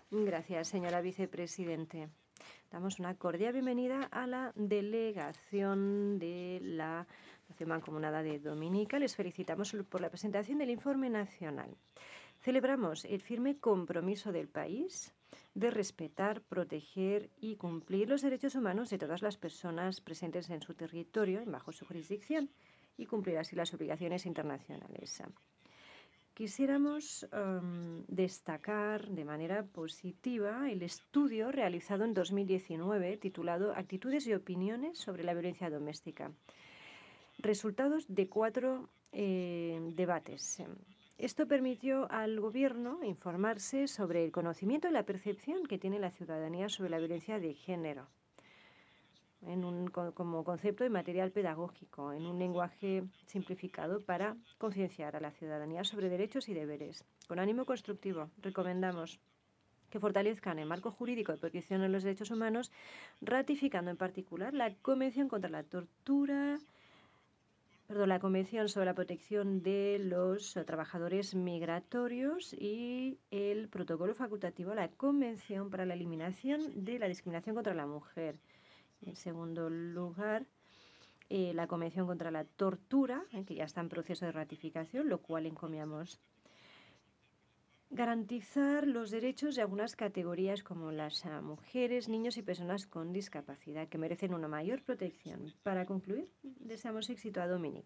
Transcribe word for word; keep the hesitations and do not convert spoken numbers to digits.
Gracias, señora vicepresidente. Damos una cordial bienvenida a la delegación de la Nación Mancomunada de Dominica. Les felicitamos por la presentación del informe nacional. Celebramos el firme compromiso del país de respetar, proteger y cumplir los derechos humanos de todas las personas presentes en su territorio y bajo su jurisdicción y cumplir así las obligaciones internacionales. Quisiéramos um, destacar de manera positiva el estudio realizado en dos mil diecinueve titulado Actitudes y opiniones sobre la violencia doméstica. Resultados de cuatro eh, debates. Esto permitió al Gobierno informarse sobre el conocimiento y la percepción que tiene la ciudadanía sobre la violencia de género, en un, como concepto de material pedagógico, en un lenguaje simplificado para concienciar a la ciudadanía sobre derechos y deberes. Con ánimo constructivo, recomendamos que fortalezcan el marco jurídico de protección de los derechos humanos, ratificando en particular la Convención contra la Tortura, perdón, la Convención sobre la protección de los trabajadores migratorios y el protocolo facultativo a la Convención para la eliminación de la discriminación contra la mujer. En segundo lugar, eh, la Convención contra la Tortura, eh, que ya está en proceso de ratificación, lo cual encomiamos. Garantizar los derechos de algunas categorías como las uh, mujeres, niños y personas con discapacidad, que merecen una mayor protección. Para concluir, deseamos éxito a Dominic.